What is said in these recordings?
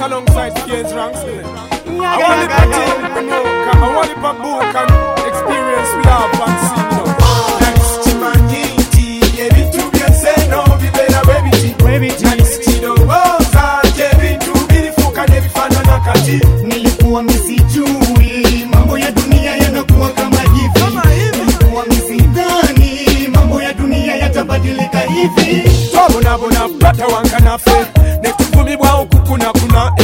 alongside Kids Ranks. I want it to take, you know, I want it to book and experience we have and see, you know. Nice chimangiti, ebitu byense no bibera webiti. Nice chido woza, jebitu bilifuka nebifanana kati. Nilikuwa misijui mambo ya dunia yanakuwa kama hivi. Nilikuwa misidhani mambo ya dunia yatabadilika hivi. Twabonabona bata wankanafe netuvumibwa okukuna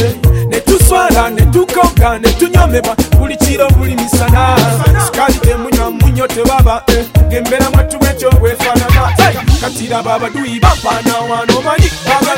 netuswala netukoga netunyomebwa buli kiro buli misana sikali temunywa munyo tebaba gembera mwatu wekyo wefanana katira babaduyi bampana wano manyi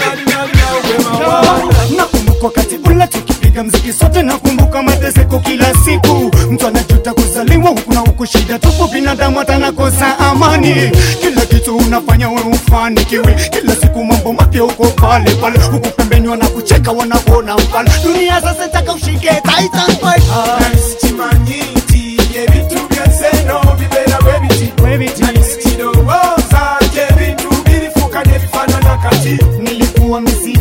bagalalinyalinawewawa. Nakumbuka wakati ule tukipiga mziki sote, nakumbuka mateseko kila siku. Mtu anajuta kuzaliwa huku na huku, shida tupo, binadamu atanakosa amani. Kila kitu unafanya wewe ufanikiwe, kila siku mambo mapya uko pale pale, huku pembeni wanakucheka wanakuona mpala. Dunia sasa taka ushike Titan fight. Nice chimanyiti ebitu byense no bibera webiti. Nice chido woza jebitu bilifuka nebifanana kati. Nilikuwa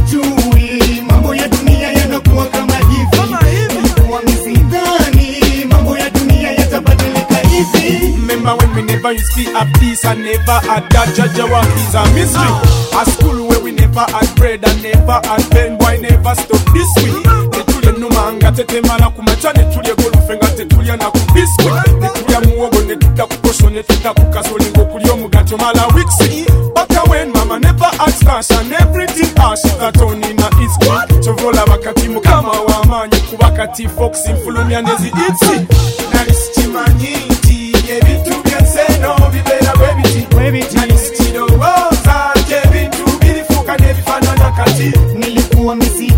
misijui mambo ya dunia yanakuwa kama hivi. Nilikuwa misidhani mambo ya dunia yatabadilika hivi. Remember when we never used to have peace and never had that Jaja is a mystery. A school where we never had bread and never had pen, boy never stop this way. Netulia numanga tetemala kumacha, netulia golufenga tetulia na kubiswe. Netulia muogo netulia kukosho netulia kukasolingo kulio mugato mala wiksi. Baka when mama never had cash and everything ash that on in a history. Chovola wakati mukama wa manyi kubakati fox infulumia nezi itsi. Nice chimanyiti ebitu byense no bibera webiti. Nice chido woza jebitu bilifuka nebifanana kati. Nilikuwa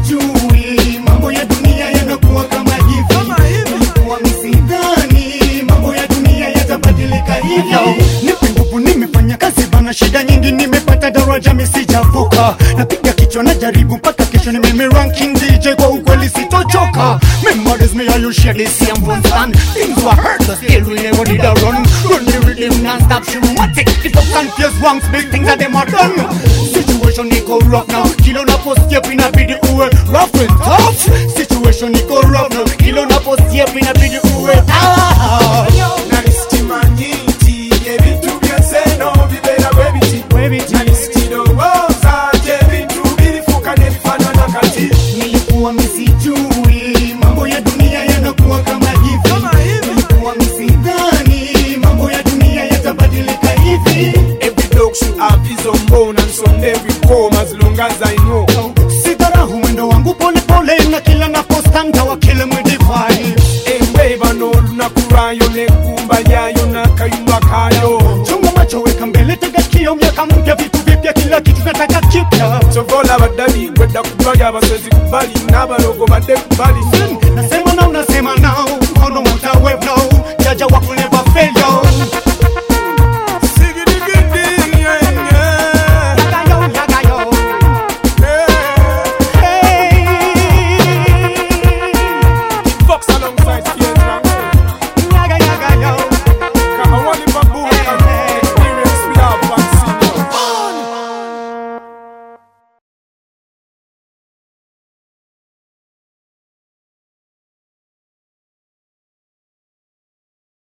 misijui mambo ya dunia yanakuwa kama hivi. Nilikuwa misidhani mambo ya dunia yatabadilika hivi. Nipe nguvu, nimefanya kazi bana, shida nyingi nimepata, daraja misijavuka. Napiga kichwa na jaribu mpaka kesho, ni mimi ranking DJ, kwa ukweli sitochoka. Memories me you share this same one stand. Things were hurt but still we never did a run. Run the rhythm non-stop, shromatic. If up and fierce wrongs, big things that them are done. Situation it go rough now. Kilo na post yep in a video uwe rough and tough. Situation it go rough now. Kilo na post yep in a video uwe tough. Nice chimanyiti ebitu byense no bibera webiti. Nice chido woza jebitu bilifuka nebifanana kati. Nilikuwa misijui mambo ya dunia yanakuwa kama hivi. Nilikuwa misidhani mambo ya dunia yatabadilika hivi. Every dog should have his own bone and someday we come as long as I know. Sidharahu mwendo wangu pole pole, na kila naposta ntawa kile mwedivai. Embeba no lunakurayo nekumba yayo na kayumba kayo. Chunga macho, weka mbele, tega sikio, miaka mpya, vitu vipya, kila kitu nataka kipya. Chovola badali kwenda kubali, abasezi kubali n'abalogo badde kubali. Nasema now, nasema now, mkono mota wave now, Jaja wako never fail yo. Sigidi Yagayo. Fox alongside Kids Ranks.